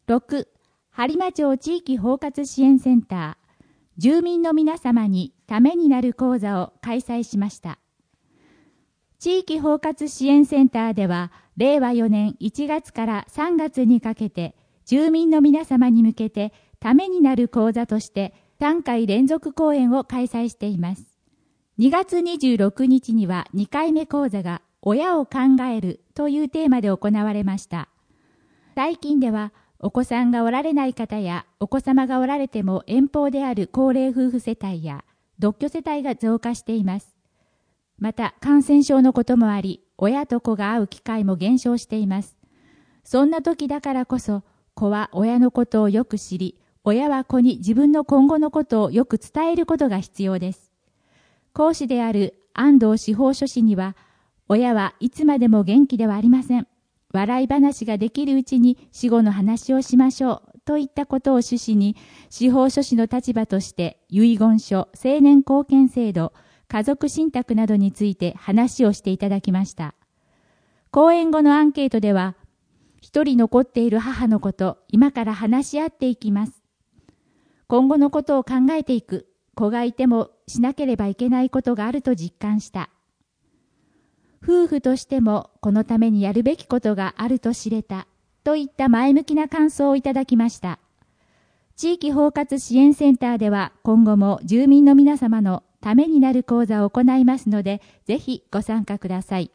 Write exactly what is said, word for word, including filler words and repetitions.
ろく. 播磨町地域包括支援センター、住民の皆様にためになる講座を開催しました。地域包括支援センターでは、れいわよねんいちがつからさんがつにかけて、住民の皆様に向けてためになる講座としてさんかい連続講演を開催しています。にがつにじゅうろくにちにはにかいめ講座が親を考えるというテーマで行われました。最近ではお子さんがおられない方やお子様がおられても遠方である高齢夫婦世帯や独居世帯が増加しています。また感染症のこともあり、親と子が会う機会も減少しています。そんな時だからこそ、子は親のことをよく知り、親は子に自分の今後のことをよく伝えることが必要です。講師である安藤司法書士には、親はいつまでも元気ではありません。笑い話ができるうちに死後の話をしましょうといったことを趣旨に、司法書士の立場として遺言書、成年後見制度、家族信託などについて話をしていただきました。講演後のアンケートでは、一人残っている母のこと、今から話し合っていきます。今後のことを考えていく。子がいてもしなければいけないことがあると実感した。夫婦としてもこのためにやるべきことがあると知れた。といった前向きな感想をいただきました。地域包括支援センターでは今後も住民の皆様のためになる講座を行いますので、ぜひご参加ください。